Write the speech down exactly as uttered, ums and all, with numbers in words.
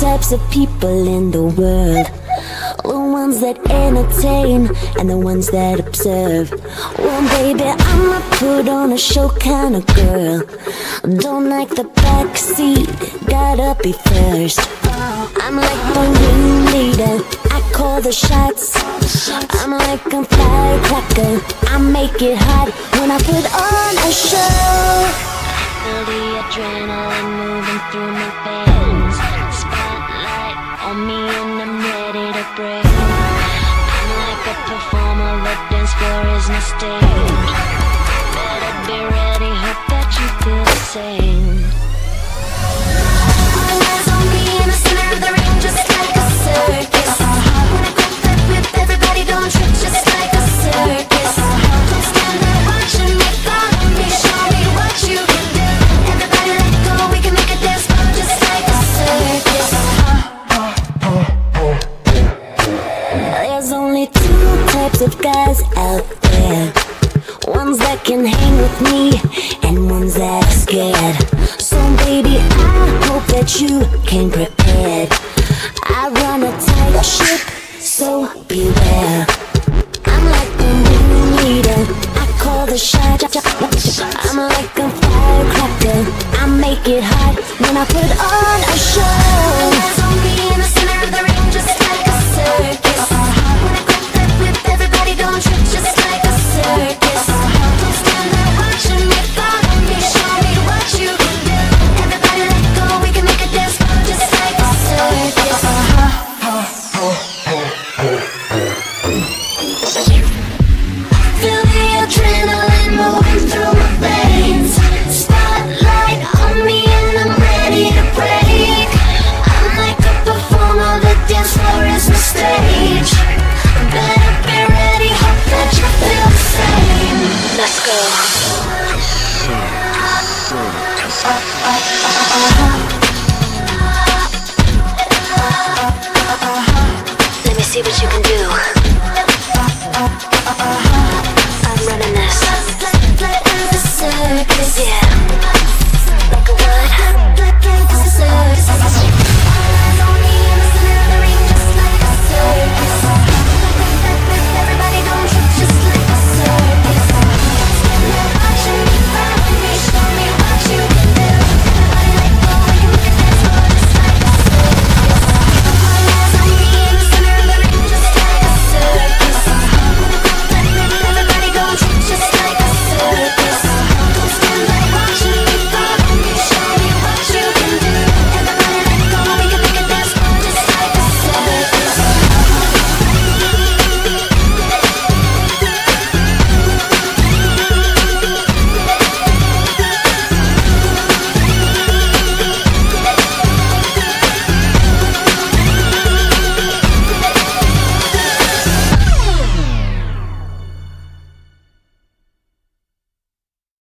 types of people in the world. The ones that entertain and the ones that observe. Well, baby, I'm a put on a show kind of girl. Don't like the backseat, gotta be first. I'm like the ringleader, I call the shots. I'm like a firecracker, I make it hot when I put on a show. Feel the adrenaline moving through my veins. Spotlight on me and I'm ready to break. I'm like a performer, the dance floor is my stage. Better be ready, hope that you feel the same. All eyes on me in the center of the ring, just like a circus. When I grab that whip, everybody don't trip, just like a circus. Don't stand there watching me, follow me, show me what you can do. Everybody let go, we can make a dance floor just like a circus. There's only two types of guys out there. Ones that can hang with me and ones that are scared. So baby, I hope that you came prepared. I run a tight ship, so beware. I'm like the ringleader, I call the shot. I'm like a firecracker, I make it hot when I put on a show. Eyes on me in the center of the ring, just like a circus. When I grab that whip, everybody don't trip, just like a circus. Don't stand there watching me, follow me, show me what you can do. Everybody let go, we can make a dance floor just like a circus. Feel the adrenaline moving through my veins. Spotlight on me and I'm ready to break. I'm like a performer, the dance floor is my stage. Better be ready, hope that you feel the same. Let's go. Let me see what you can do.